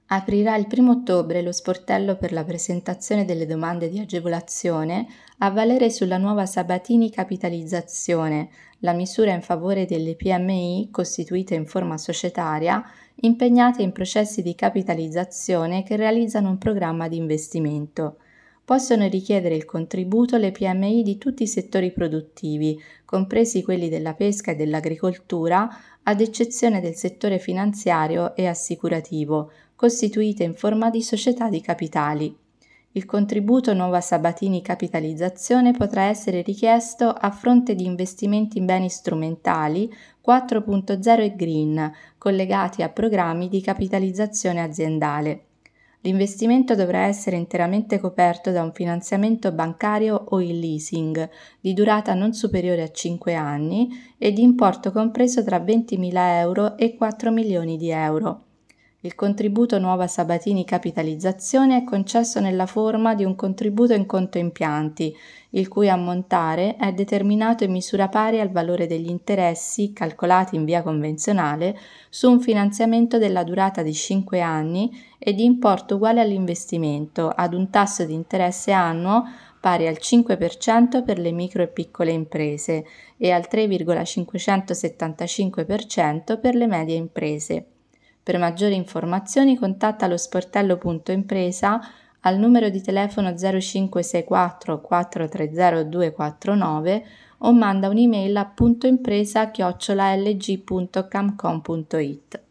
Aprirà il 1° ottobre lo sportello per la presentazione delle domande di agevolazione a valere sulla nuova Sabatini Capitalizzazione, la misura in favore delle PMI costituite in forma societaria impegnate in processi di capitalizzazione che realizzano un programma di investimento. Possono richiedere il contributo le PMI di tutti i settori produttivi, compresi quelli della pesca e dell'agricoltura, ad eccezione del settore finanziario e assicurativo, costituite in forma di società di capitali. Il contributo Nuova Sabatini Capitalizzazione potrà essere richiesto a fronte di investimenti in beni strumentali 4.0 e green, collegati a programmi di capitalizzazione aziendale. L'investimento dovrà essere interamente coperto da un finanziamento bancario o in leasing, di durata non superiore a 5 anni e di importo compreso tra 20.000 euro e 4 milioni di euro. Il contributo Nuova Sabatini Capitalizzazione è concesso nella forma di un contributo in conto impianti, il cui ammontare è determinato in misura pari al valore degli interessi calcolati in via convenzionale su un finanziamento della durata di 5 anni e di importo uguale all'investimento, ad un tasso di interesse annuo pari al 5% per le micro e piccole imprese e al 3,575% per le medie imprese. Per maggiori informazioni contatta lo sportello.impresa al numero di telefono 0564 430 249 o manda un'email a puntoimpresa@lg.camcom.it.